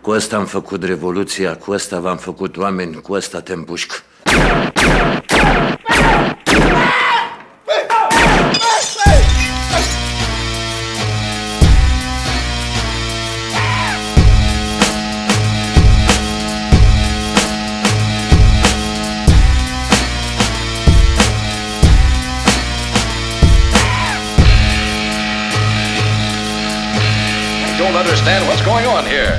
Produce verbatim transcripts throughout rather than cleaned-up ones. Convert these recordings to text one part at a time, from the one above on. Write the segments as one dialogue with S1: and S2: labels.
S1: Cu ăsta am făcut revoluția, cu ăsta v-am făcut oameni, cu ăsta te împușc.
S2: Don't understand what's going on here.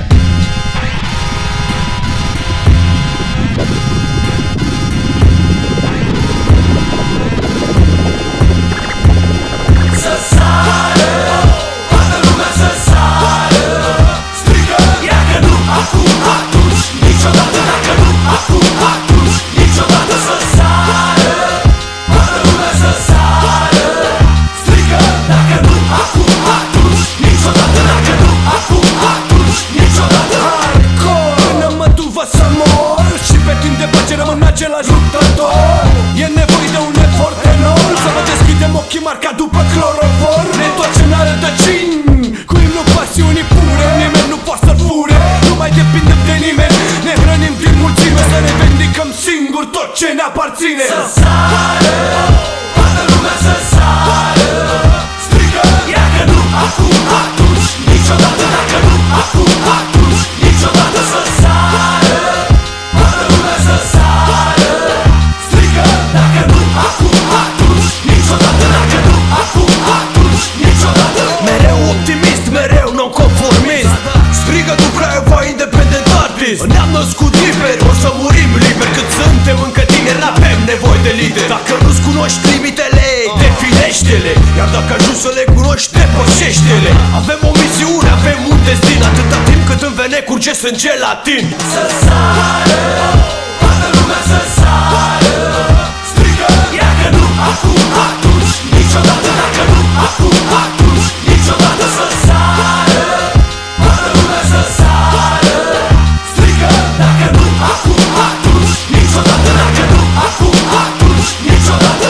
S3: Să sară, toată lumea să sară. Strigă, ia că nu acum, atunci, niciodată. Dacă nu acum, atunci, niciodată. Să sară, toată lumea să sară. Strigă, dacă nu acum, atunci, niciodată. Dacă nu acum, atunci, niciodată. Hardcore, până mă duvă să mor și pe timp de pace rămân același luptător. E nevoie de un efort enorm să vă deschidem ochii marca după clorofor. Ne întoarcem la rădăcini cu imnul pasiunii pure. Nimeni nu poate să fure, nu mai depindem de nimeni. Ne hrănim din mulțime, să revendicăm singur tot ce ne aparține. Să sară, toată lumea să sară. Strigă, ia că nu acum, atunci, niciodată. Dacă nu acum, atunci, niciodată. Să sară, toată lumea să sară. Strigă, dacă nu acum, atunci, niciodată. Dacă nu acum, atunci, niciodată. Mereu optimist, mereu non-conformist. Strigătul Craiova independent artist. Ne-am născut liberi, o să murim liberi. Cât suntem încă tineri, n-avem nevoie de lideri. Dacă nu-ți cunoști limitele, definește-le. Iar dacă ajungi să le cunoști, depășește-le. Avem o misiune, avem un destin. Atâta timp cât în vene curge sânge latin. Să sară, toată lumea să sară. Strigă, ia că nu acum, atunci, niciodată. Dacă nu acum, atunci, niciodată. Să sară, toată lumea să sară. Strigă, dacă nu acum, atunci, niciodată. Dacă nu acum, atunci, niciodată.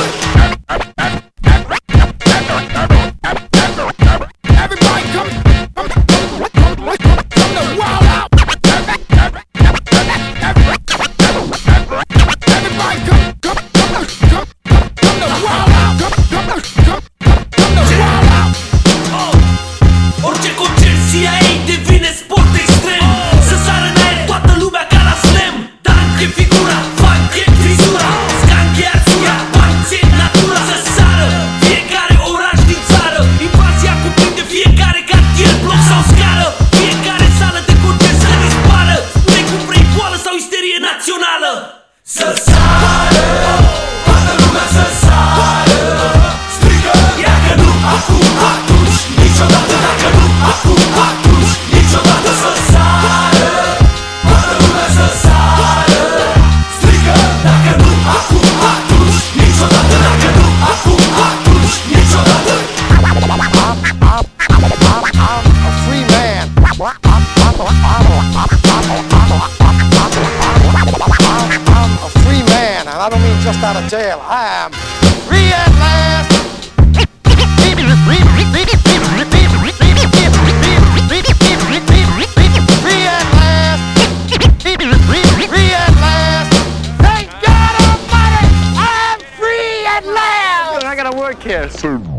S4: Everybody come, come, come, come, come the wild out. Everybody come, come, come, come, come the wild out. Come, come, come, come the wild out.
S3: Orice concert C I A devine sport extrem. Să sară în aer toată lumea ca la slam. Tank e figura, funk e frizura, skank e arsura, punch e natura. Să sară fiecare oraș din țară. Invazia cuprinde fiecare cartier, bloc sau scară. Fiecare sală de concert să dispară. Nu-i cum vrei boală sau isterie națională. Să sară, toată lumea să sară. Strigă, ia că nu acum, atunci, niciodată. Dacă nu acum, atunci, niciodată. Să sară, toată lumea să sară. Strigă, dacă nu acum, atunci, niciodată. Dacă nu acum, atunci, niciodată.
S5: I'm a free man. I'm, I'm, I'm a free man, and I don't mean just out of jail. I am free at last. Free at last. Free at last. Thank God Almighty, I am free at last. I gotta work here.